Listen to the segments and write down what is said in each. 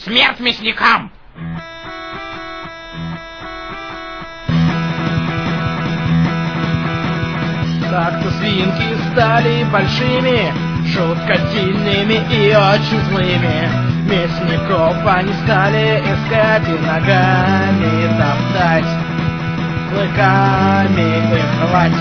Смерть мясникам! Так-то свинки стали большими, жутко сильными и очень злыми. Мясников они стали искать и ногами топтать, клыками их рвать.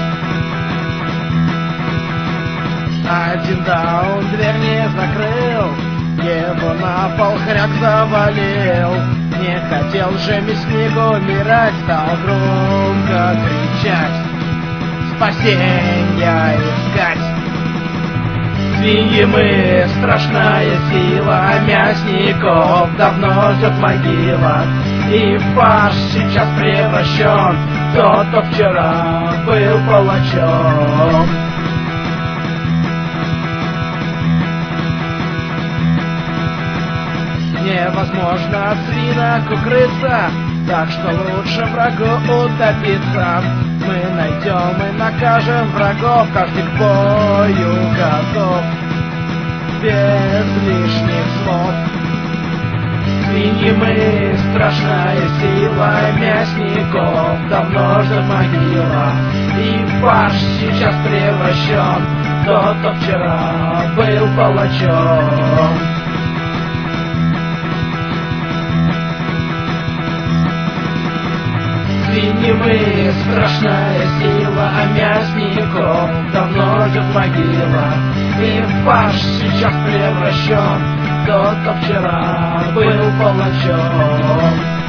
Один даун дверь не закрыл, его на пол хряк завалил. Не хотел же мясник умирать, стал громко кричать, спасенья искать. Свиньи мы, страшная сила, мясников давно ждет могила. И фарш сейчас превращен в тот, кто вчера был палачом. Невозможно от свинок укрыться, так что лучше врагу утопиться. Мы найдем и накажем врагов, каждый к бою готов, без лишних слов. Свиньи мы, страшная сила, мясников давно ждет могила. И фарш сейчас превращен в тот, кто вчера был палачом. Свиньи мы, страшная сила, а мясников давно ждет могила. И фарш сейчас превращен в тот, кто вчера был палачом.